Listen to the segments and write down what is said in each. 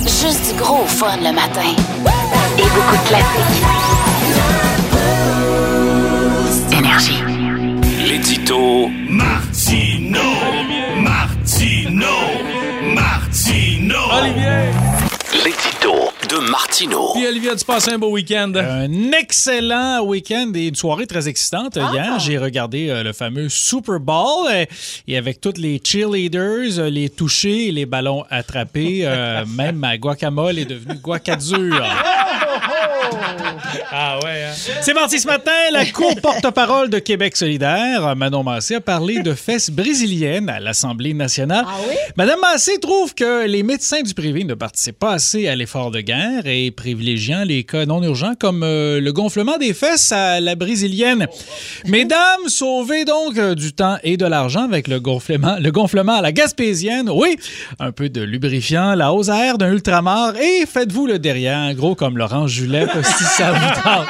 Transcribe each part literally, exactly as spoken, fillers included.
Juste du gros fun le matin. Et beaucoup de classiques. Énergie. L'édito Martino. Martino. Martino. Olivier. L'édito de Martino. Puis Olivier, tu passes un beau week-end? Un excellent week-end et une soirée très excitante. Ah. Hier, j'ai regardé euh, le fameux Super Bowl euh, et avec toutes les cheerleaders, euh, les touchés et les ballons attrapés, euh, même ma guacamole est devenue guacadure. Ah ouais, hein? C'est parti ce matin. La co-porte-parole de Québec solidaire, Manon Massé, a parlé de fesses brésiliennes à l'Assemblée nationale. Ah oui? Madame Massé trouve que les médecins du privé ne participent pas assez à l'effort de guerre et privilégiant les cas non urgents comme euh, le gonflement des fesses à la brésilienne. Mesdames, sauvez donc euh, du temps et de l'argent avec le gonflement, le gonflement à la gaspésienne. Oui, un peu de lubrifiant, la hausse à air d'un ultramar et faites-vous le derrière, gros comme Laurent Julep, si ça vous tente.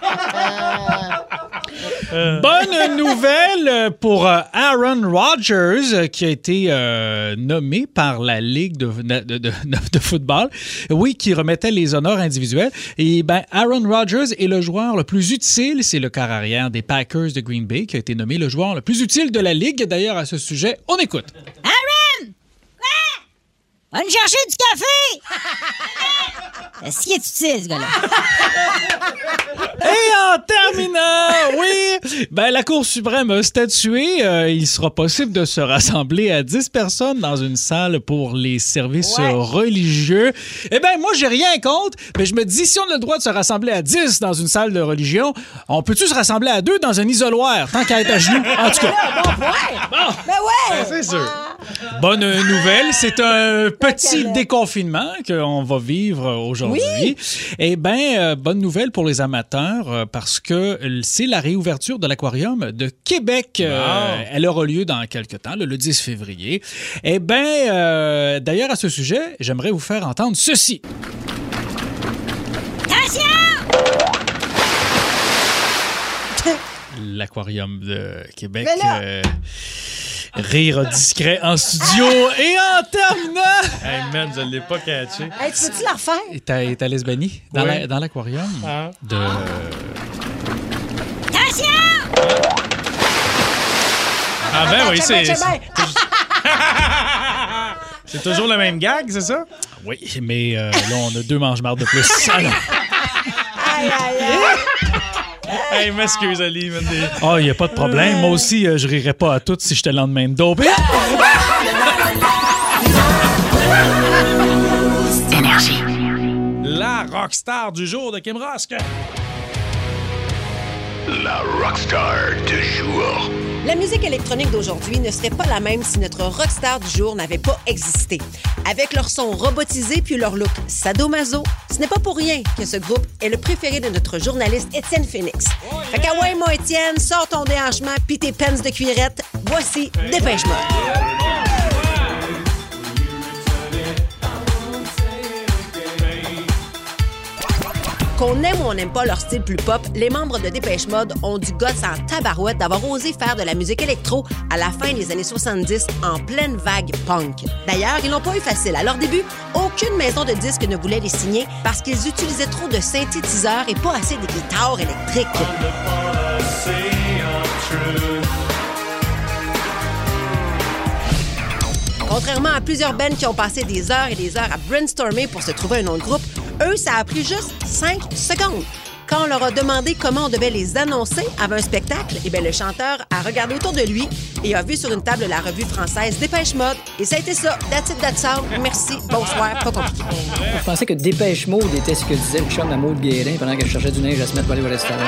Euh. Bonne nouvelle pour Aaron Rodgers qui a été euh, nommé par la Ligue de, de, de, de football, oui, qui remettait les honneurs individuels. Et ben, Aaron Rodgers est le joueur le plus utile, c'est le quart arrière des Packers de Green Bay qui a été nommé le joueur le plus utile de la Ligue. D'ailleurs, à ce sujet, on écoute. Aaron! Ouais! Va nous chercher du café! Est-ce qu'il est utile, ce gars-là? Et en terminant, oui, ben, la Cour suprême a statué. Euh, il sera possible de se rassembler à dix personnes dans une salle pour les services ouais. religieux. Eh bien, moi, j'ai rien contre, mais je me dis, si on a le droit de se rassembler à dix dans une salle de religion, on peut-tu se rassembler à deux dans un isoloir, tant qu'à être à genoux? En tout cas. Bon point! Bon. Ben ouais! Ben, c'est sûr. Bonne nouvelle, c'est un petit déconfinement qu'on va vivre aujourd'hui. Oui. Eh bien, euh, bonne nouvelle pour les amateurs euh, parce que c'est la réouverture de l'aquarium de Québec. Wow. Euh, elle aura lieu dans quelques temps, le, le dix février. Eh bien, euh, d'ailleurs, à ce sujet, j'aimerais vous faire entendre ceci. Attention! L'aquarium de Québec... Euh, rire discret en studio et en terminant... Hey man, je l'ai pas catché. Hey, tu peux-tu la refaire? T'as, t'as Lesbanie dans, oui. la, dans l'aquarium ah. de... Attention! Ah ben oui, c'est... C'est, c'est toujours le même gag, c'est ça? Oui, mais euh, là, on a deux mange-marde de plus. Alors... Aïe, aïe, aïe! Hey, m'excuse, Ali. Ah, oh, il n'y a pas de problème. Moi aussi, euh, je rirais pas à tout si j'étais le lendemain de dope. Énergie. La rockstar du jour de Kim Rosk. La rockstar du jour. La musique électronique d'aujourd'hui ne serait pas la même si notre rockstar du jour n'avait pas existé. Avec leur son robotisé puis leur look sadomaso, ce n'est pas pour rien que ce groupe est le préféré de notre journaliste Étienne Phoenix. Oh yeah! Fait qu'à ouais, mon Étienne, sors ton déhanchement puis tes pens de cuirette. Voici Dépêche Mode. Qu'on aime ou on n'aime pas leur style plus pop, les membres de Dépêche Mode ont du guts en tabarouette d'avoir osé faire de la musique électro à la fin des années soixante-dix en pleine vague punk. D'ailleurs, ils n'ont pas eu facile. À leur début, aucune maison de disques ne voulait les signer parce qu'ils utilisaient trop de synthétiseurs et pas assez de guitares électriques. Contrairement à plusieurs bands qui ont passé des heures et des heures à brainstormer pour se trouver un nom de groupe, eux, ça a pris juste cinq secondes. Quand on leur a demandé comment on devait les annoncer avant un spectacle, eh bien, le chanteur a regardé autour de lui et a vu sur une table la revue française Dépêche Mode. Et ça a été ça. That's it, that's all. Merci, bonsoir, pas compliqué. Je pensais que Dépêche Mode était ce que disait le chum à Maud Guérin pendant qu'elle cherchait du neige à se mettre pour aller au restaurant.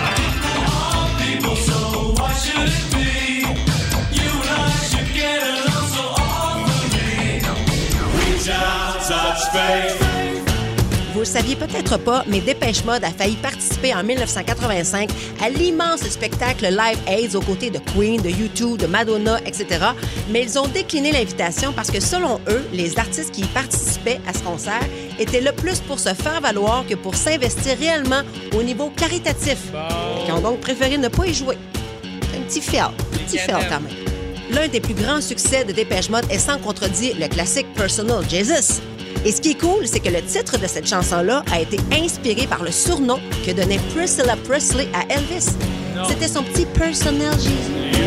Vous le saviez peut-être pas, mais Dépêche Mode a failli participer en dix-neuf cent quatre-vingt-cinq à l'immense spectacle Live Aid aux côtés de Queen, de U deux, de Madonna, et cetera. Mais ils ont décliné l'invitation parce que, selon eux, les artistes qui y participaient à ce concert étaient là plus pour se faire valoir que pour s'investir réellement au niveau caritatif. Ils ont donc préféré ne pas y jouer. Un petit fail, un petit fail quand même. L'un des plus grands succès de Dépêche Mode est sans contredit le classique Personal Jesus. Et ce qui est cool, c'est que le titre de cette chanson-là a été inspiré par le surnom que donnait Priscilla Presley à Elvis. Non. C'était son petit personnel Jésus.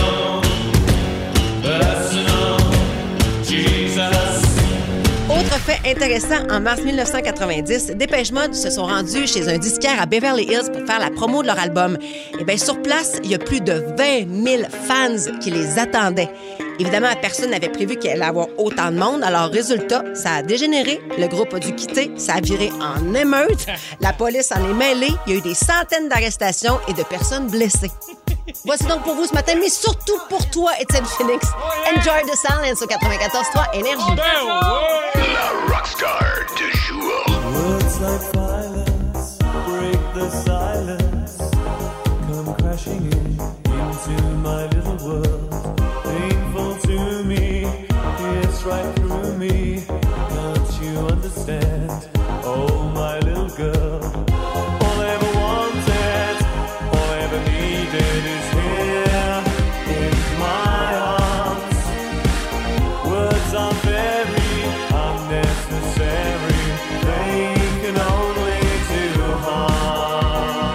Autre fait intéressant, en mars dix-neuf cent quatre-vingt-dix, Dépêche Mode se sont rendus chez un disquaire à Beverly Hills pour faire la promo de leur album. Et bien, sur place, il y a plus de vingt mille fans qui les attendaient. Évidemment, personne n'avait prévu qu'il allait avoir autant de monde. Alors, résultat, ça a dégénéré. Le groupe a dû quitter. Ça a viré en émeute. La police en est mêlée. Il y a eu des centaines d'arrestations et de personnes blessées. Voici donc pour vous ce matin, mais surtout pour toi, Étienne Phoenix. Enjoy the Silence au quatre-vingt-quatorze trois Énergie. La rockstar du jour. Words like violence break the silence. Come crashing in into my little world. Painful to me, it's right through me. Can't you understand? Oh, my little girl. All I ever wanted, all I ever needed is here in my arms. Words are very unnecessary. They can only do harm.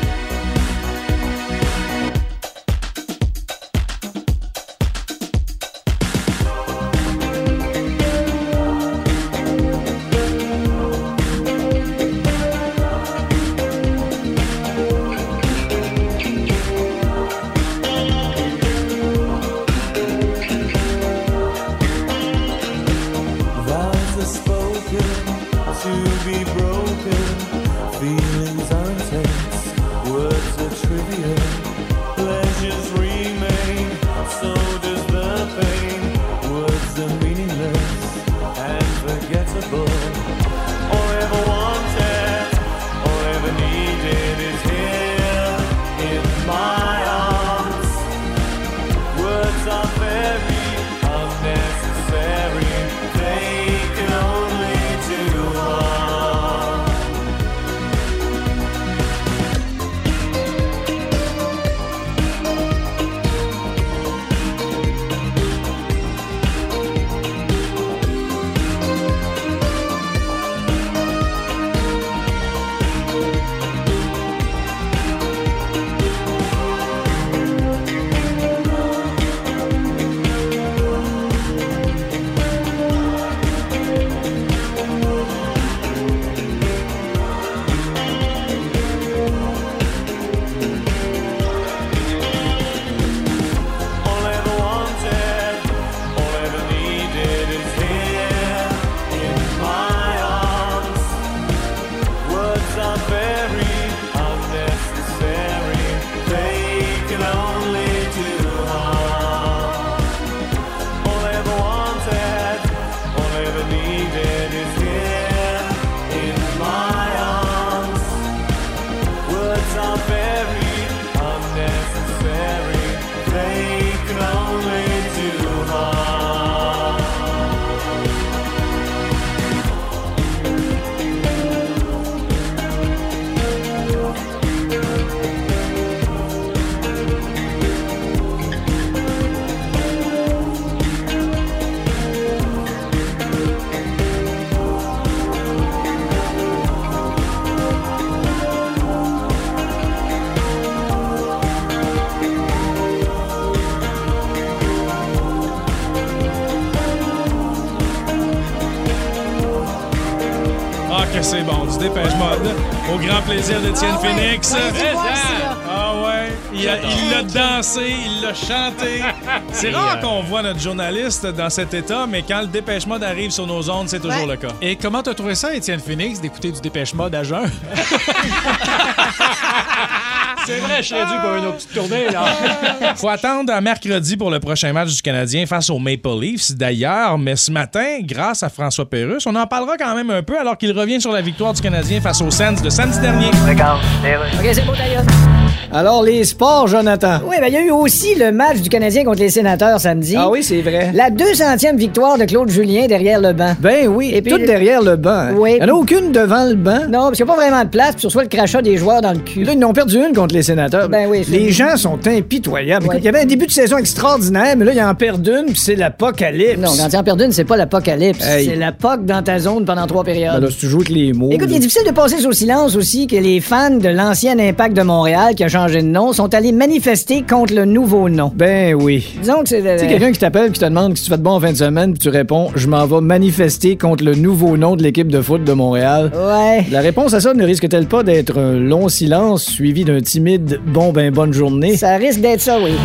Vows are spoken to be broken. Feelings are intense, words are trivial. Pleasures remain, so does the pain. Words are meaningless and forgettable. All I ever wanted, all I ever needed is here in my arms. Words are very unnecessary. They can only do harm. All I ever wanted, all I ever needed is here in my arms. Words are very unnecessary. They can only do harm. All I ever wanted, all I ever needed is here in my arms. Words are very unnecessary. They can only do harm. Ah, que c'est bon, du Dépêche Mode. Au grand plaisir d'Étienne Ah ouais, Phoenix. ouais, c'est bon, ça. Ah ouais, il a- il l'a dansé, il l'a chanté. C'est rare qu'on voit notre journaliste dans cet état, mais quand le Dépêche Mode arrive sur nos ondes, c'est toujours Ouais. le cas. Et comment t'as trouvé ça, Étienne Phoenix, d'écouter du Dépêche Mode à jeun? C'est vrai, je suis dû pour une autre petite tournée, là. Faut attendre à mercredi pour le prochain match du Canadien face aux Maple Leafs, d'ailleurs. Mais ce matin, grâce à François Pérusse, on en parlera quand même un peu alors qu'il revient sur la victoire du Canadien face aux Sens de samedi dernier. OK, c'est beau, d'ailleurs. Alors, les sports, Jonathan. Oui, ben il y a eu aussi le match du Canadien contre les Sénateurs samedi. Ah oui, c'est vrai. La deux centième victoire de Claude Julien derrière le banc. Ben oui, Et puis tout le- derrière le banc. hein. Oui. Il n'y en a aucune devant le banc. Non, parce qu'il n'y a pas vraiment de place, puis tu reçois le crachat des joueurs dans le cul. Là, ils n'ont perdu une contre les Sénateurs. Ben oui, c'est- Les gens sont impitoyables. Ouais. Écoute, il y avait un début de saison extraordinaire, mais là, ils en perdent une, puis c'est l'apocalypse. Non, quand tu en perds une, c'est pas l'apocalypse. Hey. C'est la P O C dans ta zone pendant trois Ben périodes. là, si tu joues avec les mots. Écoute, il est difficile de passer sous silence aussi que les fans de l'ancien Impact de Montréal, qui a changé de nom, sont allés manifester contre le nouveau nom. Ben oui. Disons que c'est... Tu sais, quelqu'un qui t'appelle qui te demande si tu fais de bon en fin de semaine, puis tu réponds « Je m'en vais manifester contre le nouveau nom de l'équipe de foot de Montréal. » Ouais. La réponse à ça ne risque-t-elle pas d'être un long silence suivi d'un timide « Bon ben bonne journée » Ça risque d'être ça, oui.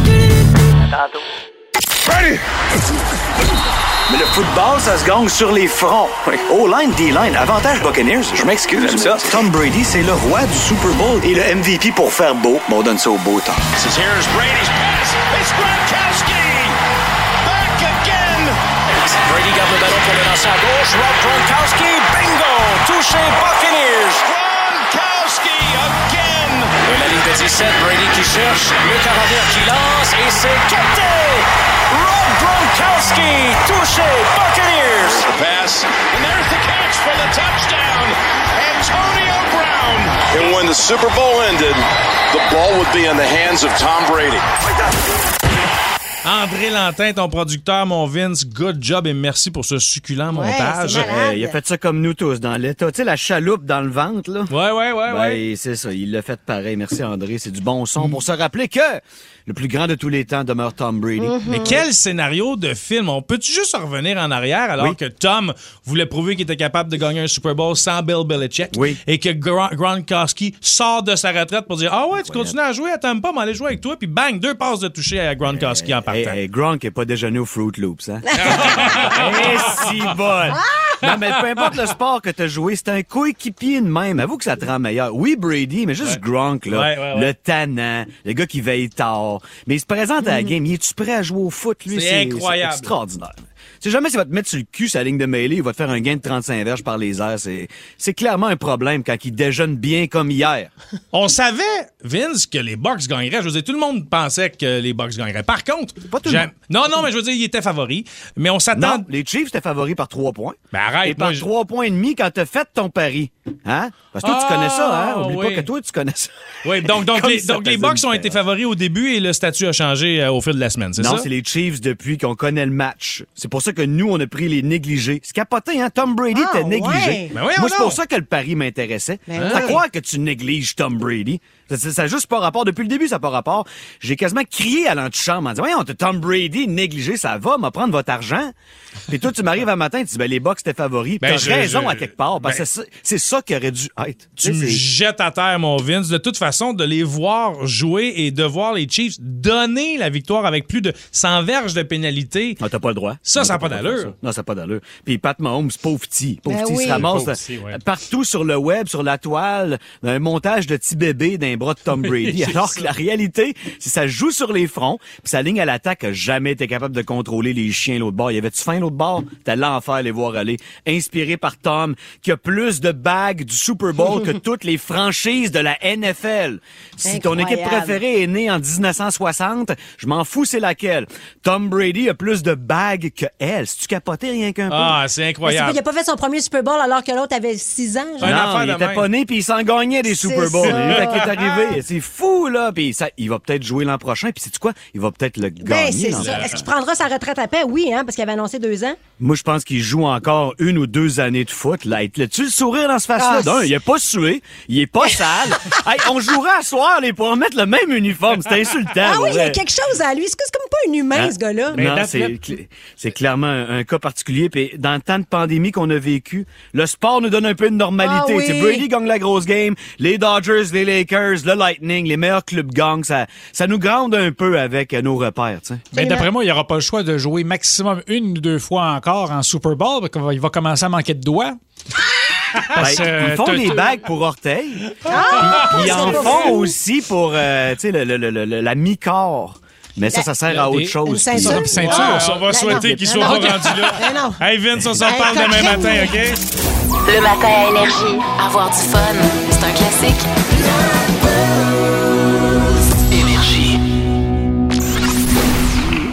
Mais le football, ça se gagne sur les fronts. O-line, D-line, avantage Buccaneers. Je m'excuse, j'aime ça. Tom Brady, c'est le roi du Super Bowl et le M V P pour faire beau. Bon, on donne ça au beau temps. This is here's Brady's pass. It's Gronkowski. Back again. Brady garde le ballon pour le lancer à gauche. Rob Gronkowski, bingo! Touché Buccaneers. Gronkowski again. De la ligne de dix-sept, Brady qui cherche. Le carrière qui lance et c'est capté! Rob Gronkowski, touché Buccaneers. The pass. And there's the catch for the touchdown. Antonio Brown. And when the Super Bowl ended, the ball would be in the hands of Tom Brady. André Lantin, ton producteur, mon Vince, good job et merci pour ce succulent montage. c'est malade. Euh, il a fait ça comme nous tous, dans l'état. Tu sais, la chaloupe dans le ventre, là. Ouais, ouais, ouais, Ben, ouais. c'est ça, il l'a fait pareil. Merci André, c'est du bon son pour se rappeler que le plus grand de tous les temps demeure Tom Brady. Mais quel scénario de film! On peut-tu juste revenir en arrière alors Oui. que Tom voulait prouver qu'il était capable de gagner un Super Bowl sans Bill Belichick Oui. et que Gron- Gronkowski sort de sa retraite pour dire « Ah ouais, tu continues à jouer, attends pas, m'aller jouer avec toi. » Puis bang, deux passes de toucher à Gronkowski en partant. Hey, hey, Gronk n'est pas déjeuné au Fruit Loops, hein? Eh, si bon! Non, mais peu importe le sport que tu as joué, c'est un coéquipier de même. Avoue que ça te rend meilleur. Oui, Brady, mais juste Gronk, là. Ouais, ouais, ouais. Le tannant, le gars qui veille tard. Mais il se présente à la game. Il est-tu prêt à jouer au foot, lui? C'est incroyable. C'est extraordinaire. Si jamais ça va te mettre sur le cul sa ligne de mêlée, il va te faire un gain de trente-cinq verges par les airs. C'est, c'est clairement un problème quand il déjeune bien comme hier. On savait, Vince, que les Bucks gagneraient. Je veux dire, tout le monde pensait que les Bucks gagneraient. Par contre, Pas tout le j'ai- monde. non, non, mais je veux dire, ils étaient favoris. Mais on s'attend. Non, les Chiefs étaient favoris par trois points. Ben arrête, Et par moi, je- trois points et demi quand t'as fait ton pari. Hein? Parce que toi, tu Ah, connais ça, hein? Oublie oui. pas que toi, tu connais ça. Oui, donc, donc, Comme les, ça donc les faisait Bucks une ont été différence. favoris au début et le statut a changé euh, au fil de la semaine, c'est Non, ça? c'est les Chiefs depuis qu'on connaît le match. C'est pour ça que nous, on a pris les négligés. C'est capoté, hein? Tom Brady Ah, était négligé. ouais. Ben voyons Moi, c'est donc. pour ça que le pari m'intéressait. Ben C'est à oui. croire que tu négliges Tom Brady. Ça, ça, ça a juste pas rapport. Depuis le début, ça n'a pas rapport. J'ai quasiment crié à l'antichambre en disant, voyons, t'as Tom Brady négligé, ça va, m'a prendre votre argent. Puis toi, tu m'arrives un matin, tu dis, ben, les Bucks étaient favoris. Ben, T'as je- raison je- à quelque part, parce ben- que c'est- c'est ça qui aurait dû être. Tu me sais, c'est- jettes à terre, mon Vince. De toute façon, de les voir jouer et de voir les Chiefs donner la victoire avec plus de cent verges de pénalité. Ah, t'as pas le droit. Ça, Non, ça a t'as pas le droit de d'allure. faire ça. Non, ça n'a pas d'allure. Puis Pat Mahomes, pauvre petit. Pauvre Ben petit, il oui. se ramasse Pauvre petit, ouais. partout sur le web, sur la toile, un montage de petits bébés d'un bras de Tom Brady. c'est Alors ça. que la réalité, c'est que ça joue sur les fronts, puis sa ligne à l'attaque a jamais été capable de contrôler les chiens l'autre bord. Y avait-tu faim l'autre bord? T'as l'enfer les voir aller. Inspiré par Tom, qui a plus de bagues du Super Bowl que toutes les franchises de la N F L. Si ton équipe Incroyable. préférée est née en dix-neuf cent soixante, je m'en fous c'est laquelle. Tom Brady a plus de bagues que elle. Si tu capotais rien qu'un peu. Ah, c'est Mais c'est incroyable. qu'il a pas fait son premier Super Bowl alors que l'autre avait six ans. genre. Un Non, affaire il de était même. pas né puis il s'en gagnait des C'est Super Bowls. ça. Lui, quand il est arrivé, c'est fou là. Puis ça, il va peut-être jouer l'an prochain. Puis sais-tu quoi, il va peut-être le Ben, gagner. c'est l'an ça. prochain. Est-ce qu'il prendra sa retraite à paix? Oui, hein, parce qu'il avait annoncé deux ans. Moi, je pense qu'il joue encore une ou deux années de foot. Là, tu le sourire dans ce face-là? Ah, D'un, il est pas sué, il est pas sale. Hey, on jouera à soir les pour mettre le même uniforme. C'est insultant. Ah pour oui, il y a vrai. quelque chose à lui. C'est c'est comme pas un humain, Hein? ce gars-là. Mais Non, that's c'est, it. cl- c'est clairement un, un cas particulier. Puis dans le temps de pandémie qu'on a vécu, le sport nous donne un peu de normalité. Ah oui. Tu sais, Brady gagne la grosse game, les Dodgers, les Lakers, le Lightning, les meilleurs clubs gagnent. Ça, ça nous grande un peu avec euh, nos repères. Tu sais. Mais d'après moi, il n'y aura pas le choix de jouer maximum une ou deux fois encore en Super Bowl, parce qu'il va commencer à manquer de doigts. Parce Ben, que ils font t'as- des t'as- bagues pour orteils. Ah! Puis ils en c'est pas font fou. aussi pour euh, tu sais, le, le, le, le- la mi-corps. Mais ça, ça sert à Des- autre chose. une ceinture. Puis- Une ceinture, Ah, ça. on va Ben souhaiter non. qu'il Ben soit non. pas rendu là. Ben non. Hey Vince, on s'en Hey, parle demain coquette. matin, OK? Le matin à Énergie. Avoir du fun, c'est un classique.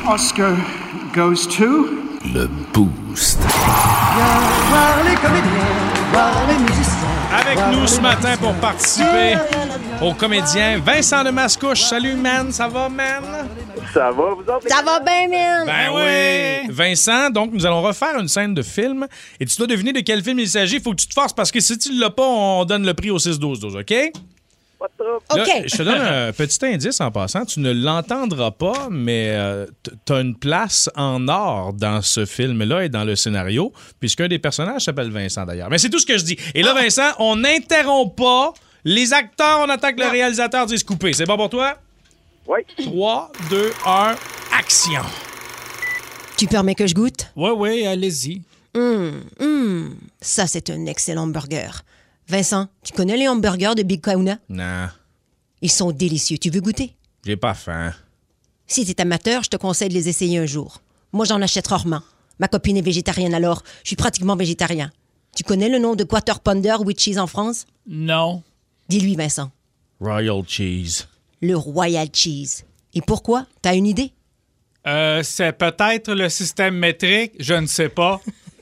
Oscar goes to... Le Boost. Voir les comédiens, voir les musiciens. Avec nous ce matin pour participer aux comédiens, Vincent de Mascouche. Salut, man. Ça va, man? Ça va, vous autres? Ça va bien, man. Ben oui. Vincent, donc, nous allons refaire une scène de film et tu dois deviner de quel film il s'agit. Il faut que tu te forces parce que si tu ne l'as pas, on donne le prix au six douze douze, OK? Pas de trouble. Là, OK. je te donne un petit indice en passant. Tu ne l'entendras pas, mais euh, tu as une place en or dans ce film-là et dans le scénario, puisqu'un des personnages s'appelle Vincent, d'ailleurs. Mais c'est tout ce que je dis. Et là, Vincent, on n'interrompt pas les acteurs. On attend que le réalisateur dise couper. C'est bon pour toi? Oui. trois, deux, un, action. Tu permets que je goûte? Oui, oui, allez-y. Hum, hum. Ça, c'est un excellent burger. Vincent, tu connais les hamburgers de Big Kahuna? Non, Ils sont délicieux. Tu veux goûter? j'ai pas faim. Si t'es amateur, je te conseille de les essayer un jour. Moi, j'en achète rarement. Ma copine est végétarienne, alors je suis pratiquement végétarien. Tu connais le nom de Quarter Pounder with cheese en France? Non. Dis-lui, Vincent. Royal cheese. Le Royal Cheese. Et pourquoi? T'as une idée? Euh, c'est peut-être le système métrique, je ne sais pas.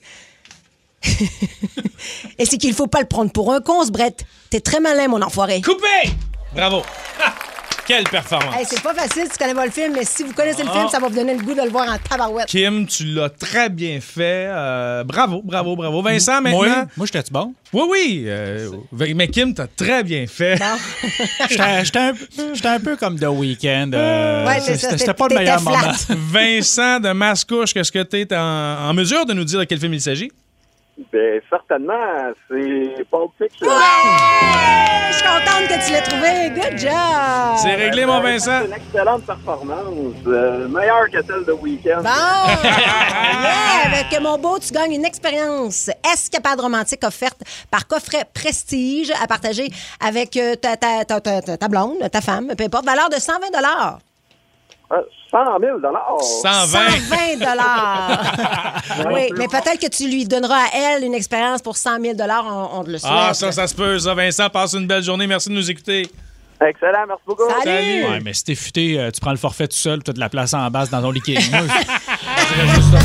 Et c'est qu'il faut pas le prendre pour un con, ce Brett. T'es très malin, mon enfoiré. Coupé! Bravo. Ha! Quelle performance. Hey, c'est pas facile, tu connais pas le film, mais si vous connaissez le Ah. film, ça va vous donner le goût de le voir en tabarouette. Kim, tu l'as très bien fait. Euh, bravo, bravo, bravo. Vincent, maintenant... Moi, moi j'étais-tu bon? Oui, oui. euh, mais Kim, t'as très bien fait. J'étais j'étais un, j'étais un peu comme The Weeknd. euh, Ouais, c'est ça, c'était c'était- pas le meilleur t'étais moment. flat. Vincent de Mascouche, qu'est-ce que tu es en, en mesure de nous dire de quel film il s'agit? Ben, certainement, c'est Pulp Fiction. Ouais! Je suis contente que tu l'aies trouvé. Good job! C'est réglé, mon Vincent. C'est une excellente performance. Euh, meilleure que celle de Weekend. Bon! Yeah! Avec mon beau, tu gagnes une expérience escapade romantique offerte par coffret Prestige à partager avec euh, ta, ta, ta, ta, ta- ta blonde, ta femme, peu importe, valeur de cent vingt dollars. Euh, cent mille dollars. cent vingt. cent vingt dollars. Oui, mais peut-être que tu lui donneras à elle une expérience pour cent mille dollars, on, on le souhaite. Ah, ça, ça se peut, ça. Vincent, passe une belle journée. Merci de nous écouter. Excellent, merci beaucoup. Salut! Ouais, mais si t'es futé, euh, tu prends le forfait tout seul, tu as de la place en basse dans ton liquide. Moi, je dirais juste de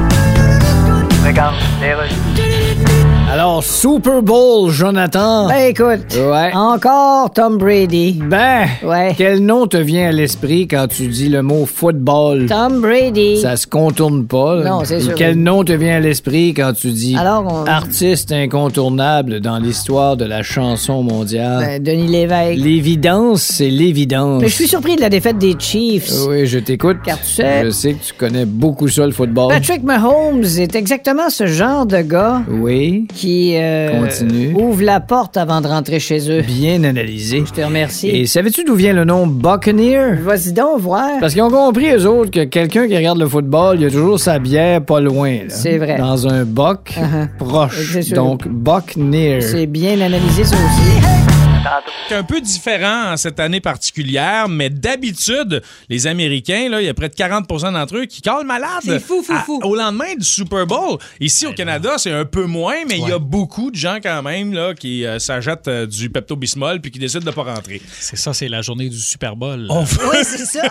même. Regarde, les Alors, Super Bowl, Jonathan. Ben écoute, Ouais. encore Tom Brady. Ben, Ouais. quel nom te vient à l'esprit quand tu dis le mot football? Tom Brady. Ça se contourne pas. là. Non, c'est Et sûr. Quel nom te vient à l'esprit quand tu dis Alors, on- artiste incontournable dans l'histoire de la chanson mondiale? Ben, Denis Lévesque. L'évidence, c'est l'évidence. Mais je suis surpris de la défaite des Chiefs. Oui, je t'écoute. Car tu sais- Je sais que tu connais beaucoup ça, le football. Patrick Mahomes est exactement ce genre de gars Oui. qui euh, Continue. ouvre la porte avant de rentrer chez eux. Bien analysé. Je te remercie. Et savais-tu d'où vient le nom Buccaneer? Vas-y donc voir. Parce qu'ils ont compris, eux autres, que quelqu'un qui regarde le football, il a toujours sa bière pas loin. là. C'est vrai. Dans un buck Uh-huh. proche. C'est sûr. Donc, Buccaneer. C'est bien analysé, ça aussi. C'est un peu différent en cette année particulière, mais d'habitude, les Américains, là, il y a près de quarante pour cent d'entre eux qui calent malade. C'est fou, fou, à- fou. Au lendemain du Super Bowl. Ici, au Canada, c'est un peu moins, mais il y a beaucoup de gens quand même là, qui euh, s'achètent euh, du Pepto-Bismol puis qui décident de pas rentrer. C'est ça, c'est la journée du Super Bowl. On veut, Oui, c'est ça.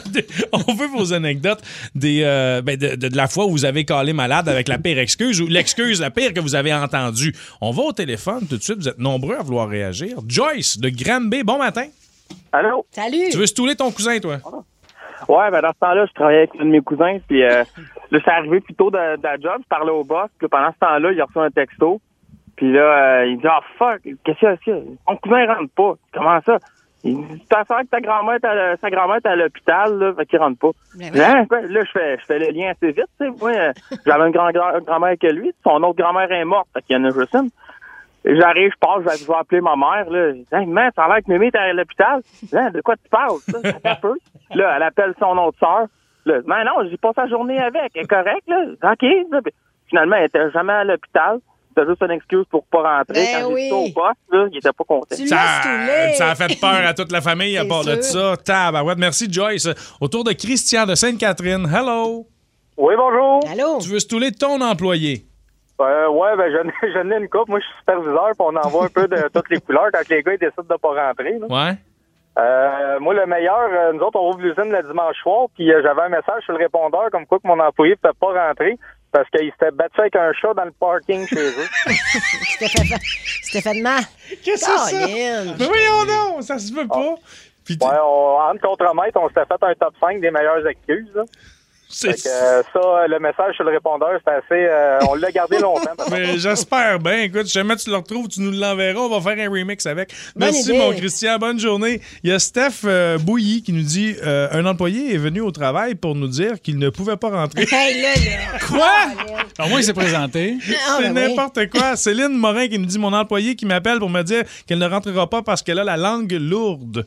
on veut vos anecdotes des, euh, ben, de, de- de la fois où vous avez calé malade avec la pire excuse ou l'excuse la pire que vous avez entendue. On va au téléphone tout de suite. Vous êtes nombreux à vouloir réagir. Joyce de Granby, bon matin. Allô? Salut! Tu veux stouler ton cousin, toi? Ouais, ben dans ce temps-là, je travaillais avec un de mes cousins, puis euh, là, c'est arrivé plus tôt de, de la job, je parlais au boss, puis pendant ce temps-là, il a reçu un texto, puis là, euh, il dit « Ah, oh, fuck, qu'est-ce qu'il y a, qu'est-ce qu'il y a? Mon cousin rentre pas. » Comment ça? Il dit « Ta soeur que ta grand-mère est à, sa grand-mère est à l'hôpital, là, fait qu'il rentre pas. » Hein, quoi? Là, je fais, je fais le lien assez vite, tu sais. Moi, euh, j'avais une grand, grand, grand-mère que lui, son autre grand-mère est morte, fait qu'il y en a juste une. Et j'arrive, je passe, je vais, je vais appeler ma mère, là. Je dis, hey, man, ça a l'air que Mémé est à l'hôpital. Je dis, hein, de quoi tu parles, ça? Ça fait un peu. Là, elle appelle son autre sœur. Là, mais non, j'ai passé la journée avec. Elle est correcte, là. OK. Là, puis, finalement, elle était jamais à l'hôpital. C'était juste une excuse pour pas rentrer. Ben Quand oui. j'ai dit ça au boss, là, il était pas content. Tu Ça, l'as stoulé. ça a fait peur à toute la famille à C'est part de sûr. ça. Tabarouette. Merci, Joyce. Autour de Christian de Sainte-Catherine. Hello. Oui, bonjour. Allô? Tu veux stouler ton employé? Euh, ouais, ben, j'en ai- j'en ai une coupe. Moi, je suis superviseur, puis on envoie un peu de toutes les couleurs quand les gars, ils décident de pas rentrer, là. Ouais. Euh, moi, le meilleur, euh, nous autres, on ouvre l'usine le dimanche soir, puis euh, j'avais un message sur le répondeur comme quoi que mon employé ne pouvait pas rentrer parce qu'il s'était battu avec un chat dans le parking chez eux. C'était fait, c'était fait de mal. Qu'est-ce que c'est ça? Mais voyons donc, ça se peut pas. Puis ouais, on, entre contre-maîtres, on s'était fait un top cinq des meilleures excuses. Là. C'est fait que, euh, ça, le message sur le répondeur, c'était assez... Euh, on l'a gardé longtemps. Mais j'espère bien. Écoute, si jamais tu le retrouves, tu nous l'enverras. On va faire un remix avec. Bonne Merci, idée. mon Christian. Bonne journée. Il y a Steph euh, Bouilly qui nous dit euh, un employé est venu au travail pour nous dire qu'il ne pouvait pas rentrer. Hey, là, là. Quoi? Au moins, il s'est présenté. Ah, C'est ben n'importe quoi. Céline Morin qui nous dit mon employé qui m'appelle pour me dire qu'elle ne rentrera pas parce qu'elle a la langue lourde.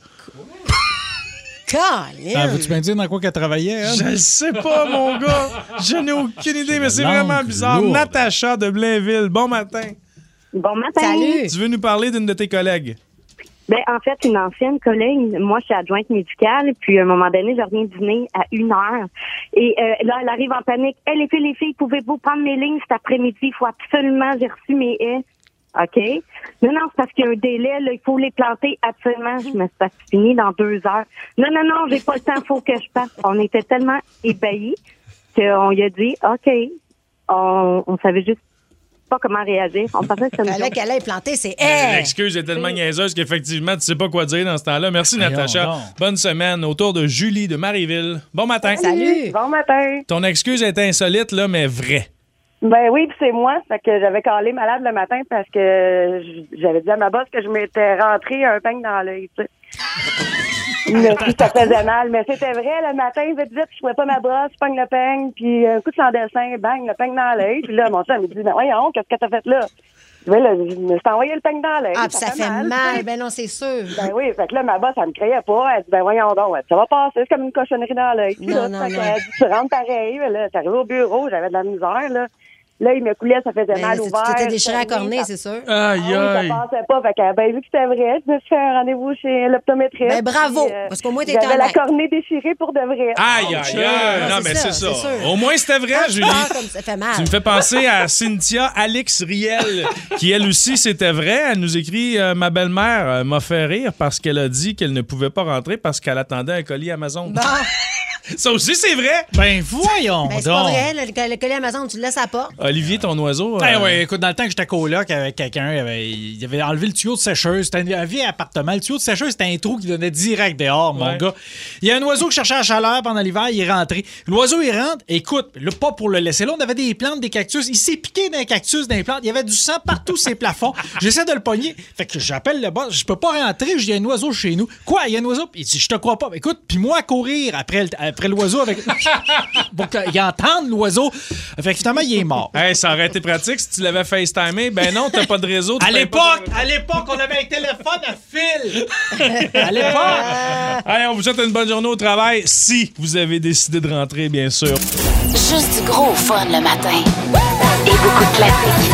Ah, veux-tu bien dire dans quoi qu'elle travaillait? Elle? Je ne sais pas, mon gars. Je n'ai aucune idée, mais c'est Langue vraiment bizarre. lourde. Natacha de Blainville, bon matin. Bon matin. Salut. Tu veux nous parler d'une de tes collègues? Ben, en fait, une ancienne collègue, moi, je suis adjointe médicale, puis à un moment donné, je reviens dîner à une heure. Et euh, là, elle arrive en panique. Hey, les filles, les filles, pouvez-vous prendre mes lignes cet après-midi? Il faut absolument, j'ai reçu mes haies. OK? Non, non, c'est parce qu'il y a un délai, là, il faut les planter absolument. Je me suis pas fini dans deux heures. Non, non, non, j'ai pas le temps, faut que je passe. On était tellement ébahis qu'on lui a dit, OK, on, on savait juste pas comment réagir. On pensait que c'était une Fallait joke. qu'elle ait planté ses Euh, haies. L'excuse est tellement niaiseuse qu'effectivement, tu sais pas quoi dire dans ce temps-là. Merci, Voyons Natacha. donc. Bonne semaine. Autour de Julie de Marieville. Bon matin. Salut. Bon matin. Ton excuse est insolite, là, mais vraie. Ben oui, puis c'est moi. Fait que j'avais calé malade le matin parce que j'avais dit à ma boss que je m'étais rentré un peigne dans l'œil, tu sais. Mais puis ça faisait mal. Mais c'était vrai, le matin, vite, vite, je trouvais pas ma brosse, je pogne le peigne, puis un coup de sans dessin, bang, le peigne dans l'œil. Puis là, mon chum me dit, ben voyons, qu'est-ce que t'as fait là? Oui, là, je me suis envoyé le peigne dans l'œil. Ah, puis ça fait mal. tu sais. Ben non, c'est sûr. Ben oui, fait que là, ma boss, elle me criait pas. Elle dit, ben voyons donc, ça va passer, c'est comme une cochonnerie dans l'œil. Puis Non, là, non, fait non. qu'elle dit, tu rentres pareil. Mais là, j'arrive au bureau, j'avais de la misère, là. Là, il me coulait, ça faisait Ben, mal tu au verre. t'étais déchiré à ça- cornée, ça- c'est sûr. Aïe, Ah oui, aïe. ça passait pas. Fait que, ben, vu que c'était vrai, je me suis fait un rendez-vous chez l'optométriste. Ben, bravo, Puis, euh, parce qu'au moins, t'es j'avais la honnête. cornée déchirée pour de vrai. Aïe, aïe, aïe. Non, mais c'est ça. sûr. Au moins, c'était vrai, Quand tu Julie. pleures comme ça fait mal. Tu me fais penser à Cynthia Alix Riel, qui elle aussi, c'était vrai. Elle nous écrit euh, ma belle-mère euh, m'a fait rire parce qu'elle a dit qu'elle ne pouvait pas rentrer parce qu'elle attendait un colis Amazon. Bon, Ça aussi, c'est vrai. Ben, voyons ben, c'est pas donc. vrai. Le, le colis Amazon, tu le laisses à la porte. Olivier, ton oiseau. Ben euh, ouais, écoute, dans le temps que j'étais coloc avec quelqu'un, il avait, il avait enlevé le tuyau de sécheuse. C'était un, un vieil appartement. Le tuyau de sécheuse, c'était un trou qui donnait direct dehors, mon Ouais. gars. Il y a un oiseau qui cherchait la chaleur pendant l'hiver, il est rentré. L'oiseau, il rentre, écoute, là, pas pour le laisser là, on avait des plantes, des cactus. Il s'est piqué dans les cactus, dans les plantes. Il y avait du sang partout sur les plafonds. J'essaie de le pogner. Fait que j'appelle le boss, je peux pas rentrer, il y a un oiseau chez nous. Quoi, il y a un oiseau? Il dit, je te crois pas. Écoute, puis moi, à courir après, le- après l'oiseau avec. pour qu'il entende l'oiseau. Fait que finalement, il est mort. Hey, ça aurait été pratique si tu l'avais FaceTimé. Ben non, t'as pas de réseau. tu À payes l'époque, pas à l'époque, on avait un téléphone à fil. À l'époque. de- Allez, on vous souhaite une bonne journée au travail si vous avez décidé de rentrer, bien sûr. Juste du gros fun le matin. Et beaucoup de classiques.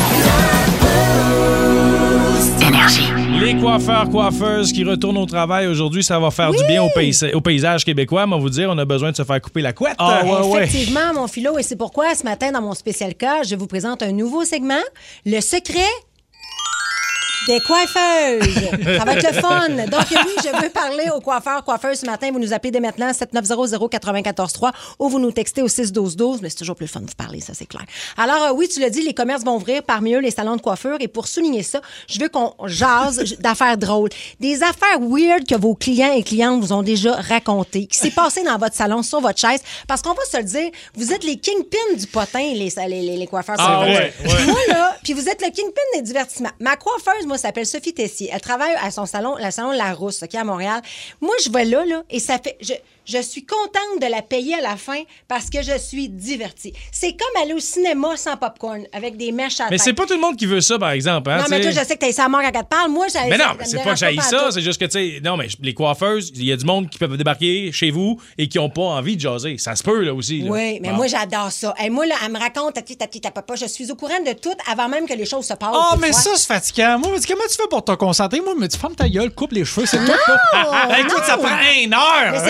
Énergie. Les coiffeurs, coiffeuses qui retournent au travail aujourd'hui, ça va faire du bien au, pays- au paysage québécois. Mais on va vous dire, on a besoin de se faire couper la couette. Ah, ouais, ouais. Effectivement, mon philo, et c'est pourquoi ce matin, dans mon spécial cas, je vous présente un nouveau segment, le secret des coiffeuses. Ça va être le fun. Donc oui, je veux parler aux coiffeurs, coiffeuses ce matin. Vous nous appelez dès maintenant sept neuf zéro zéro neuf quatre trois ou vous nous textez au six douze douze. Mais c'est toujours plus le fun de vous parler, ça c'est clair. Alors euh, oui, tu l'as dit, les commerces vont ouvrir, parmi eux les salons de coiffure. Et pour souligner ça, je veux qu'on jase d'affaires drôles. Des affaires weird que vos clients et clientes vous ont déjà racontées, qui s'est passé dans votre salon, sur votre chaise. Parce qu'on va se le dire, vous êtes les kingpins du potin, les, les, les, les coiffeurs. Ah, c'est ouais, vrai. ouais. Moi, là, puis vous êtes le kingpin des divertissements. Ma coiffeuse, moi, s'appelle Sophie Tessier. Elle travaille à son salon, le salon Larousse, OK, à Montréal. Moi, je vais là, là, et ça fait... Je, je suis contente de la payer à la fin parce que je suis divertie. C'est comme aller au cinéma sans popcorn, avec des mèches à la Mais tête. c'est pas tout le monde qui veut ça, par exemple. Hein, Non, mais toi, t'sais. je sais que t'as ça à mort quand elle te parle. Moi, j'avais Mais non, ça, mais ça c'est me pas que dérange j'haïs pas ça, pantoute. c'est juste que, tu sais, non, mais les coiffeuses, il y a du monde qui peuvent débarquer chez vous et qui n'ont pas envie de jaser. Ça se peut, là, aussi. Là. Oui, mais Bon. moi, j'adore ça. Et moi, là, elle me raconte tati, tati, ta papa. Je suis au courant de tout avant même que les choses se passent. Oh, des mais fois. ça, c'est fatigant. Moi, me dis, comment tu fais pour te concentrer? Moi, me dis, ferme ta gueule, coupe les cheveux, c'est tout. Non, Là. Ben, écoute, non. ça prend une heure. Mais c'est Voyons. parce que,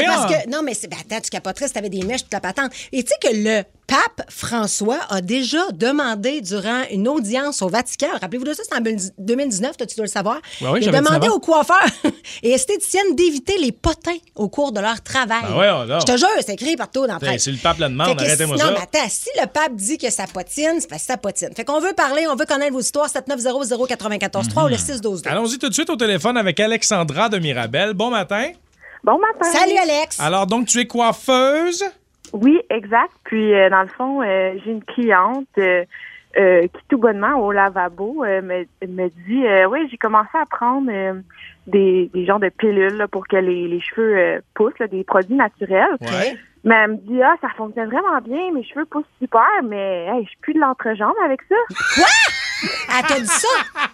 non, mais c'est, ben, attends, tu capoterais si t'avais des mèches toute la patente. Et tu sais que le pape François a déjà demandé durant une audience au Vatican, rappelez-vous de ça, c'est en deux mille dix-neuf, toi, tu dois le savoir. Ouais, oui, il a j'avais demandé dix-neuf ans. aux coiffeurs et esthéticiennes d'éviter les potins au cours de leur travail. Ben ouais, on a. Je te jure, c'est écrit partout dans la Ben, presse. si le pape le demande, Fait que arrêtez-moi si- ça. Non, mais attends, si le pape dit que ça potine, c'est parce que ça potine. Fait qu'on veut parler, on veut connaître vos histoires, sept neuf zéro zéro neuf quatre trois ou le six douze douze. Allons-y tout de suite au téléphone avec Alexandra de Mirabel. Bon matin. Bon matin. Salut, Alex. Alors, donc, tu es coiffeuse? Oui, exact. Puis, euh, dans le fond, euh, j'ai une cliente euh, euh, qui, tout bonnement, au lavabo, euh, me, me dit euh, oui, j'ai commencé à prendre euh, des, des genres de pilules là, pour que les, les cheveux euh, poussent, là, des produits naturels. Ouais. Mais elle me dit, ah, ça fonctionne vraiment bien, mes cheveux poussent super, mais hey, je suis plus de l'entrejambe avec ça. Quoi? Elle t'a dit ça?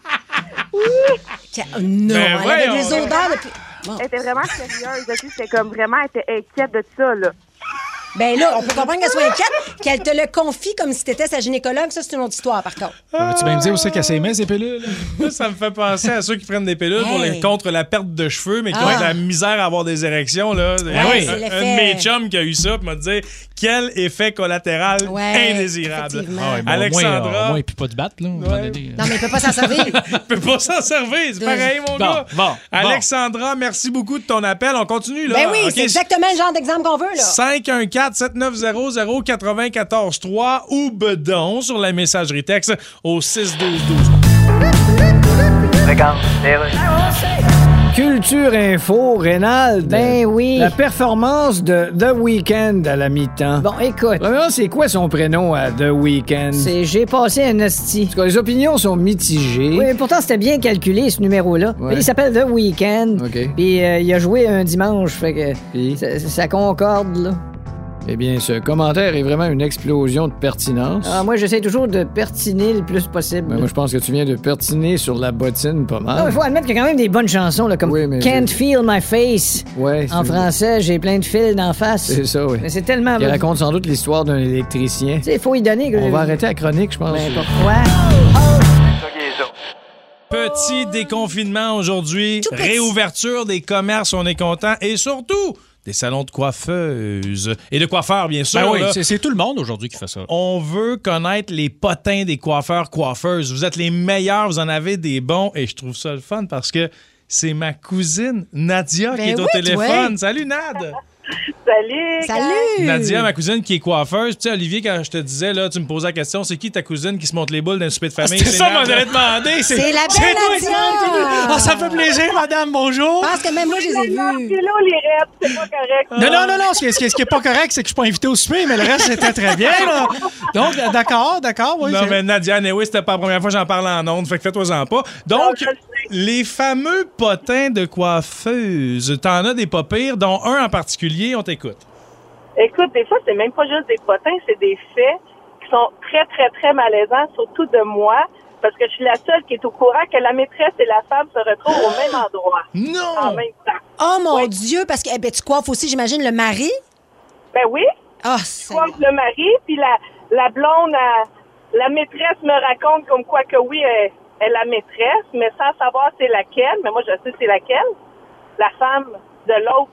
Oui. Non, Ben elle avait voyons. des odeurs depuis... Bon. Elle était vraiment sérieuse. Tu sais, c'était comme vraiment, elle était inquiète de ça, là. Ben là, on peut comprendre qu'elle soit inquiète, qu'elle te le confie comme si t'étais sa gynécologue. Ça, c'est une autre histoire, par contre. Veux-tu bien me dire aussi qu'elle s'aimait, ces pilules? Là, ça me fait penser à ceux qui prennent des pilules pour Hey. les, contre la perte de cheveux, mais qui Ah. ont de la misère à avoir des érections. Là. Ouais, Un- c'est un, l'effet- un de mes chums qui a eu ça, puis m'a dit quel effet collatéral Ouais, indésirable. effectivement. Ah ouais, bon, Alexandra. Au moins, au moins, il peut pas te battre, là. à un moment donné. Non, mais il peut pas s'en servir. Il peut pas s'en servir, c'est pareil, mon Bon, gars. bon, bon. Alexandra, merci beaucoup de ton appel. On continue, là. Ben oui, OK, c'est exactement le genre d'exemple qu'on veut, là. cinq un quatre, sept neuf zéro, zéro neuf quatre trois ou bedon sur la messagerie texte au six douze douze. Regarde, Culture Info, Rénald. Ben oui. La performance de The Weeknd à la mi-temps. Bon, écoute. Premièrement, c'est quoi son prénom à The Weeknd? C'est J'ai passé un hostie. En tout cas, les opinions sont mitigées. Oui, mais pourtant, c'était bien calculé, ce numéro-là. Ouais. Il s'appelle The Weeknd. OK. Puis euh, il a joué un dimanche, fait que ça, ça concorde, là. Eh bien, ce commentaire est vraiment une explosion de pertinence. Ah, moi, j'essaie toujours de pertiner le plus possible. Mais moi, je pense que tu viens de pertiner sur la bottine pas mal. Non, il faut admettre qu'il y a quand même des bonnes chansons, là, comme Oui, mais Can't je- Feel My Face. Ouais, En c'est- français, j'ai plein de fils d'en face. C'est ça, oui. Mais c'est tellement... Il raconte sans doute l'histoire d'un électricien. Tu sais, il faut y donner... que- On va arrêter la chronique, je pense. N'importe quoi. Petit déconfinement aujourd'hui, Tout petit. réouverture des commerces, on est content, et surtout des salons de coiffeuses et de coiffeurs, bien sûr. Ben oui, là. c'est, c'est tout le monde aujourd'hui qui fait ça. On veut connaître les potins des coiffeurs, coiffeuses. Vous êtes les meilleurs, vous en avez des bons, et je trouve ça le fun parce que c'est ma cousine Nadia Ben qui est au oui, téléphone. toi. Salut Nad! Salut! Salut! Nadia, ma cousine qui est coiffeuse. Tu sais, Olivier, quand je te disais, là, tu me posais la question, c'est qui ta cousine qui se monte les boules d'un souper de famille? C'est ça, Nad. moi, j'allais demander. C'est la belle c'est toi, Nadia! c'est- Ah, ça me fait plaisir, madame, bonjour. Je pense que même moi, je les ai vus. C'est là, les rêves, c'est pas correct. Non, non, non, non. Ce qui, est- ce qui est- ce qui est pas correct, c'est que je suis pas invité au souper, mais le reste, c'était très bien, là. Donc, euh, d'accord, d'accord, oui. Non, c'est- mais Nadia, anyway, c'était pas la première fois que j'en parle en ondes, fait que fais-toi-en pas. Donc, je le sais. les fameux potins de coiffeuses, t'en as des pas pires, dont un en particulier, on t'écoute. Écoute, des fois, c'est même pas juste des potins, c'est des faits qui sont très, très, très malaisants, surtout de moi, parce que je suis la seule qui est au courant que la maîtresse et la femme se retrouvent au même endroit. Non! En même temps. Oh mon Ouais. Dieu, parce que eh ben, tu coiffes aussi, j'imagine, le mari. Ben oui, Ah, je c'est... coiffe le mari, puis la, la blonde, elle- la maîtresse me raconte comme quoi que oui, elle, elle est la maîtresse, mais sans savoir c'est laquelle, mais moi je sais c'est laquelle, la femme de l'autre.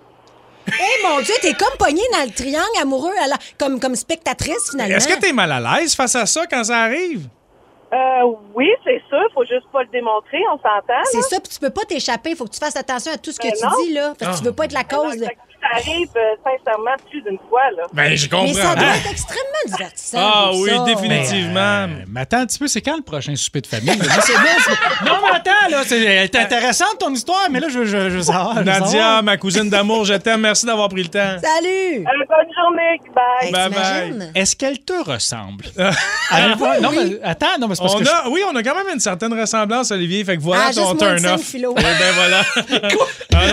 Eh mon Dieu, t'es comme pognée dans le triangle amoureux, alors, comme, comme spectatrice, finalement. Est-ce que t'es mal à l'aise face à ça quand ça arrive? Euh, oui, c'est sûr, faut juste pas le démontrer, on s'entend. C'est là. ça, puis tu peux pas t'échaper. Faut que tu fasses attention à tout ce que Ben tu non. dis, là. Parce que tu veux pas être la cause de... Ça arrive, euh, sincèrement, plus d'une fois, là. Ben, je comprends. Mais ça doit Hein? être extrêmement divertissant. Ah tout oui, ça. définitivement. Euh, mais attends un petit peu, c'est quand le prochain souper de famille? là? Moi, c'est bien, c'est- Non, mais attends, là, c'est, elle est intéressante ton histoire, mais là, je veux, je, je veux savoir. je veux Nadia, savoir. ma cousine d'amour, je t'aime. Merci d'avoir pris le temps. Salut! Euh, bonne journée, bye. Hey, Bye t'imagines? Est-ce qu'elle te ressemble? Allez voir. Non, mais attends, non, mais c'est parce On que je- a, oui, on a quand même une certaine ressemblance, Olivier. Fait que voilà Ah, ton juste moins de turn-off. cinq philo. Eh ben voilà. Ah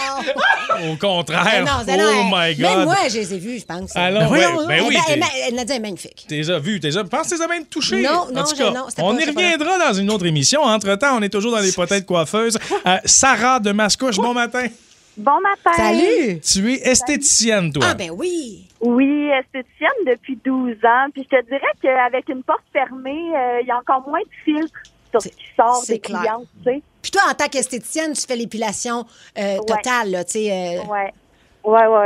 non, au contraire. Non, c'est- non, oh elle- my Même God. moi, je les ai vus, je pense. Alors, Ben ouais, voyons, ben elle- oui, elle- t'es- elle- Nadia est magnifique. T'es as vu, t'es as... Je pense que t'es as même touché. Non, non, en tout je- cas, non, c'était on pas- y c'était pas reviendra dans une autre émission. Entre-temps, on est toujours dans les potins de coiffeuses. Euh, Sarah de Mascouche, bon matin. Bon matin. Salut! Tu es esthéticienne, toi. Ah, ben oui! Oui, esthéticienne depuis douze ans. Puis je te dirais qu'avec une porte fermée, euh, il y a encore moins de filtres sur ce qui sort c'est des clair. clientes, tu sais. Puis toi, en tant qu'esthéticienne, tu fais l'épilation euh, totale, là, tu sais. euh, Ouais. Ouais, ouais, ouais.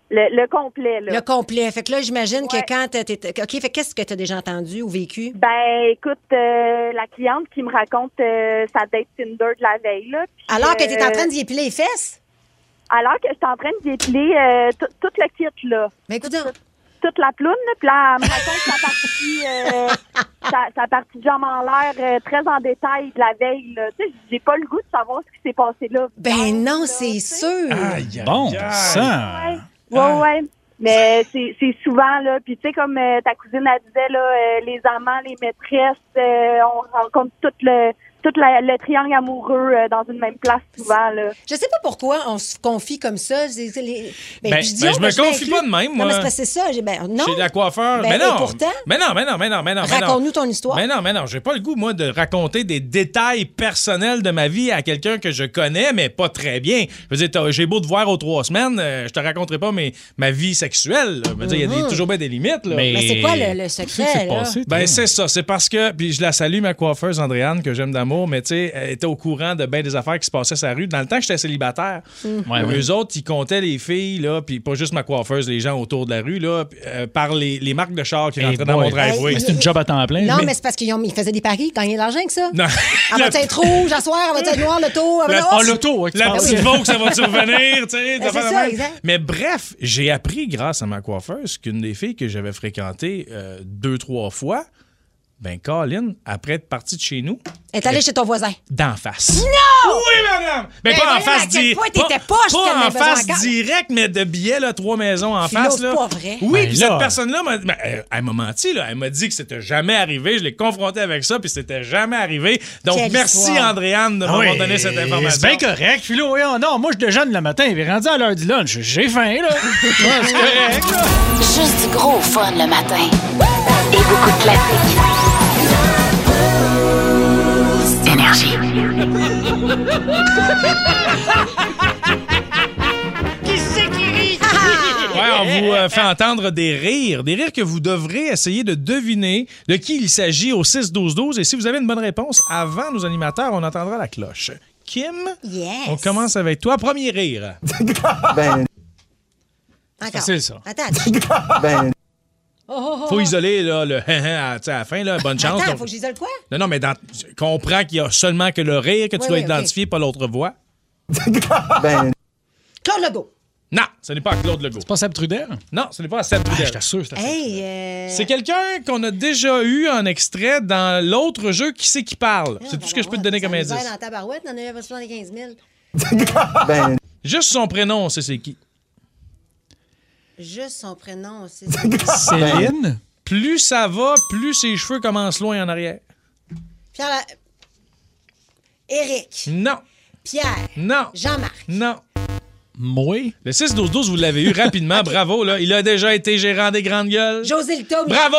Le, le complet, là. Le complet. Fait que là, j'imagine Ouais. que quand t'étais... OK, fait qu'est-ce que t'as déjà entendu ou vécu? Ben, écoute, euh, la cliente qui me raconte euh, sa date Tinder de la veille, là. puis, Alors que t'es en euh, train d'y épiler les fesses? Alors que j'étais en train d'y épiler euh, tout tout le kit, là. Mais écoute, Toute, toute la ploune, là. Puis là, elle me raconte sa partie, euh, sa, sa partie de jambe en l'air euh, très en détail de la veille, là. Tu sais, j'ai pas le goût de savoir ce qui s'est passé là. ben non, c'est sûr. Bon, ça. Ouais, ouais, ouais. Mais c'est c'est souvent, là, puis tu sais, comme euh, ta cousine, elle disait, là, euh, les amants, les maîtresses, euh, on rencontre tout le tout la- le triangle amoureux euh, dans une même place souvent, là. Je sais pas pourquoi on se confie comme ça. C'est- c'est les- Ben, ben, dis, je oh, me confie m'inclus. pas de même, moi. Non, mais c'est parce que c'est ça. J'ai- Ben, non. Chez la coiffeur. Ben, mais non. et pourtant? Mais non, mais non, mais non, mais non. mais non. Raconte-nous ton histoire. Mais non, mais non. J'ai pas le goût, moi, de raconter des détails personnels de ma vie à quelqu'un que je connais, mais pas très bien. Je veux dire, t'as- j'ai beau te voir aux trois semaines, euh, je te raconterai pas mes, ma vie sexuelle. là. Je veux dire, il y a des- Mhm. toujours bien des limites, là. Mais c'est quoi le, le secret, là? Ben, c'est ça. C'est parce que, puis je la salue, ma coiffeuse, Andréane, que j'aime d'amour, mais tu sais, elle était au courant de bien des affaires qui se passaient sur la rue. Dans le temps que j'étais célibataire, Mm. Ouais, eux ouais. autres, ils comptaient les filles, là, puis pas juste ma coiffeuse, les gens autour de la rue, là, puis, euh, par les, les marques de char qui Hey rentraient dans boy. mon driveway. Mais c'est une job à temps plein. Non, mais, c'est parce qu'ils ont- ils faisaient des paris, ils gagnaient de l'argent avec ça. Non. Elle va être rouge à soir, elle va être noire, l'auto. elle va La, être- Oh, la parles. petite Vaux, ça va-tu revenir? tu sais, des Ben, c'est affaires de ça, même. exact. Mais bref, j'ai appris grâce à ma coiffeuse qu'une des filles que j'avais fréquentées euh, deux, trois fois, ben Colin, après être partie de chez nous, Elle est allée chez ton voisin. d'en face. Non! Oui, madame! Mais Ben, pas en voyons face à quel direct. point t'étais poche Pas qu'elle en avait besoin face encore. direct, mais de billets, là, trois maisons en Philo, face. c'est Là. pas vrai. Oui, Ben puis là. cette personne-là, m'a- ben, elle, elle m'a menti. Là. Elle m'a dit que c'était jamais arrivé. Je l'ai confronté avec ça, puis c'était jamais arrivé. Donc, Quelle merci, histoire. Andréane, de Ah m'avoir oui, donné cette information. C'est bien correct, Philo. Voyons, non, moi, je déjeune le matin. Il est rendu à l'heure du lunch. J'ai faim, là. Ouais, c'est correct, là. Juste du gros fun le matin. Et beaucoup de classiques. Énergie. Qui c'est qui rit? Ouais, on vous euh, fait entendre des rires. Des rires que vous devrez essayer de deviner de qui il s'agit au six douze douze. Et si vous avez une bonne réponse, avant nos animateurs, on entendra la cloche. Kim, Yes. on commence avec toi. Premier rire. Ben, Encore. C'est ça. Attends, attends. ben, Oh, oh, oh, Faut oh. isoler là, le à, tu sais, à la fin. Là, bonne chance. Attends, Donc- faut que j'isole quoi? Non, non, mais dans... comprends qu'il y a seulement que le rire que tu Oui, dois oui, identifier, pas l'autre voix. ben, Claude Legault. Non, ce n'est pas Claude Legault. C'est pas Seb Trudel? Non, ce n'est pas Seb Ah, Trudel. je t'assure, c'est Hey, euh... C'est quelqu'un qu'on a déjà eu en extrait dans l'autre jeu Qui c'est qui parle. C'est tout ce que je peux te donner comme indice. dans ta barouette, on en avait soixante-quinze mille. ben, Juste son prénom, on sait c'est qui. Juste son prénom aussi. Céline? Plus ça va, plus ses cheveux commencent loin en arrière. Pierre... La- Éric. Non, Pierre. non, Jean-Marc. non. Moi? Le six douze douze, vous l'avez eu rapidement. Bravo, là. Il a déjà été gérant des grandes gueules. José Lito. Bravo!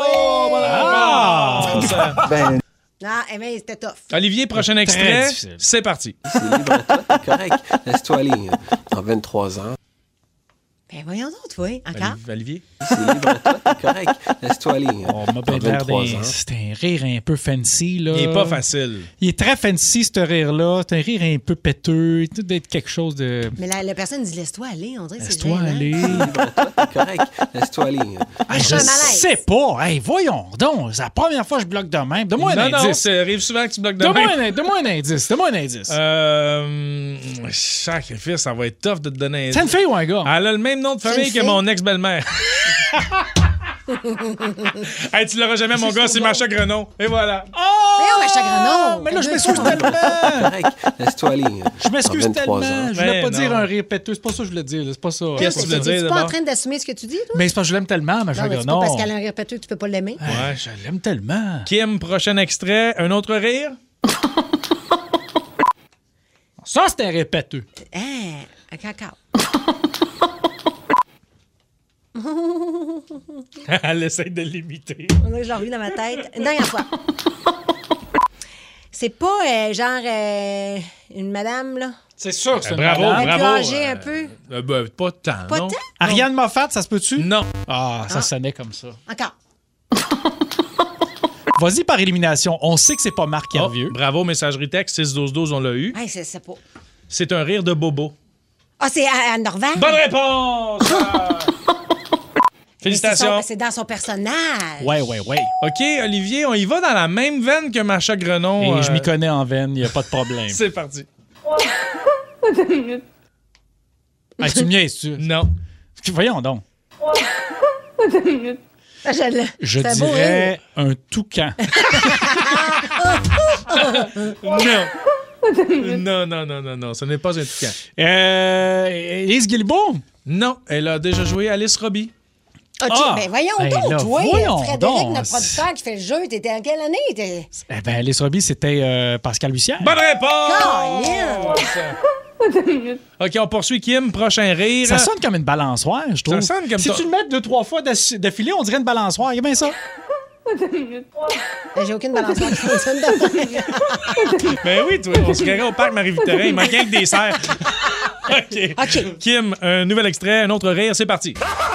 Ah! Bravo! Ça- ben, Non, eh bien, c'était tough. Olivier, prochain Très extrait. difficile. C'est parti. C'est libre à toi, t'es correct. Laisse-toi aller. En vingt-trois ans. Ben voyons donc, toi. Encore? Olivier? C'est libre à toi, t'es correct. Laisse-toi aller. On m'a bien En l'air vingt-trois d'un... ans. C'est un rire un peu fancy, là. Il est pas facile. Il est très fancy, ce rire-là. C'est un rire un peu péteux. Tout d'être quelque chose de... Mais la, la personne dit laisse-toi aller. On dirait que c'est Laisse-toi gênant. aller. Libre à toi, t'es correct. Laisse-toi aller. Ah, Je je suis un malaise. sais pas. Hey, voyons donc. C'est la première fois que je bloque de même. Donne-moi non, un non, indice. ça arrive souvent que tu bloques de Donne-moi même. un, donne-moi un indice. Donne-moi un indice. Euh, sacrifice, ça va être tough de te donner un. C'est une fille ou un gars? Elle a le même nom de C'est famille une que fille? mon ex-belle-mère. Hey, tu l'auras jamais, mon gars, c'est Macha Grenon. Et voilà. Voyons, ma chagrenon. Mais là, je m'excuse tellement. Correct. Laisse-toi aller. Je m'excuse En vingt-trois tellement. ans. Je voulais Ben pas non. dire un rire péteux. C'est pas ça que je voulais dire. là. C'est pas ça. Qu'est-ce que tu veux dire, Tu pas en d'abord? train d'assumer ce que tu dis, toi? Mais c'est parce que je l'aime tellement, ma Non, mais chagrin. c'est pas Non. parce qu'elle a un rire péteux que tu peux pas l'aimer. Ouais. Je l'aime tellement. Kim, prochain extrait. Un autre rire? Ça, c'est un rire péteux. Hein? Un cacao. Elle essaie de l'imiter. On dirait que je l'ai revu dans ma tête. Une dernière fois. C'est pas euh, genre euh, une madame, là? C'est sûr que c'est une Bravo, malade. Un peu bravo. âgée, euh, un peu? euh, ben, pas tant, Pas non? tant? Ariane Moffat, ça se peut-tu? Non. Ah, ça sonnait comme ça. Encore. Vas-y par élimination. On sait que c'est pas Marc Oh, Hervieux. bravo, messagerie texte, six douze douze, on l'a eu. Hey, c'est c'est pas. C'est un rire de bobo. Ah, c'est à, à Norval? Bonne réponse! Félicitations. C'est, son- c'est dans son personnage. Ouais, ouais, ouais. OK, Olivier, on y va dans la même veine que Macha Grenon. Et euh, je m'y connais en veine, il n'y a pas de problème. C'est parti. Ah, tu me niaises, tu? Non. Voyons donc. Ah, je l'ai. Je C'est beau, dirais un toucan. Non. Non, non, non, non, non, ce n'est pas un toucan. Euh, Élise Guilbeault? Non, elle a déjà joué Alice Robbie. OK, Ah! ben voyons Ben donc, là, toi, voyons Frédéric, donc. notre producteur qui fait le jeu, t'étais en quelle année? T'es... Eh bien, Alice Robbie, c'était euh, Pascal Bussière. Bonne réponse! Colin! OK, on poursuit Kim. Prochain rire. Ça sonne comme une balançoire, je trouve. Ça sonne comme si ça. tu le mets deux, trois fois d'assi- d'affilée, on dirait une balançoire. Il y a bien ça. J'ai aucune balançoire qui fonctionne de Ben oui, toi, on se verrait au parc Marie-Victorin. Il manquait que des serres. OK. OK. Kim, un nouvel extrait, un autre rire. C'est parti.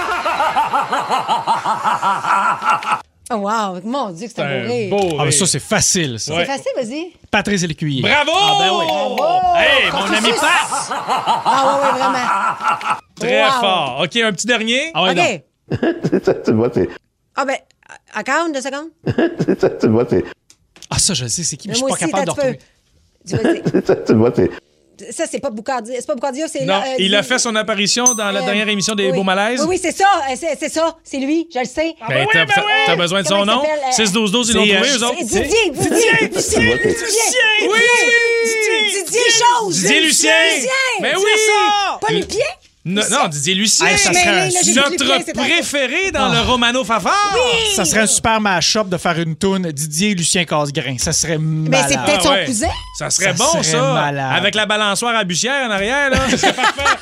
Oh, wow, mon Dieu, que c'est un beau rire. Beau Ah, mais rire. ça, c'est facile, ça. C'est facile, vas-y. Patrice Lécuyer. Bravo! Ah, ben oui. Bravo! Hey, mon Patrice! ami Pat! Ah, ouais, ouais, vraiment. Très Wow. fort. OK, un petit dernier. Ah, ouais, OK. donc. Tu le vois, c'est. Ah, ben, encore une deux secondes. Tu le vois, c'est. Ah, ça, je sais, c'est qui, mais Mais je suis moi pas aussi, capable de t'as un retrouver. petit peu. Tu vas Tu le vois, c'est. Ça, c'est pas Boucardia. C'est pas Boucardia, c'est Non, là. euh, il a fait son apparition dans la euh, dernière émission des oui. Beaux Malaises. Oui, oui, c'est ça. euh, C'est, c'est ça. C'est lui, je le sais. Ben, t'as, t'as- t'as besoin de son Comment il nom? s'appelle, euh, six douze douze, ils c'est, l'ont euh, trouvé, eux C'est autres? Didier, Didier, Didier, Didier, Didier, Oui! Didier, Didier Chose. Didier Lucien! Mais oui! Pas les pieds? Non, non, Didier Lucien! Hey, ça Mais serait là, un- j'ai plus les pieds, Notre c'est un- préféré dans le Romano Fafard! Ça serait un super mash-up de faire une toune Didier Lucien Casgrain. Ça serait Mais malade. c'est peut-être son Ah ouais. cousin. Ça serait Ça bon, serait ça! malade. Avec la balançoire à Bussière en arrière, là. C'est parfait!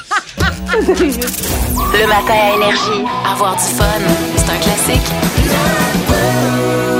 Le matin à Énergie. Avoir du fun, c'est un classique.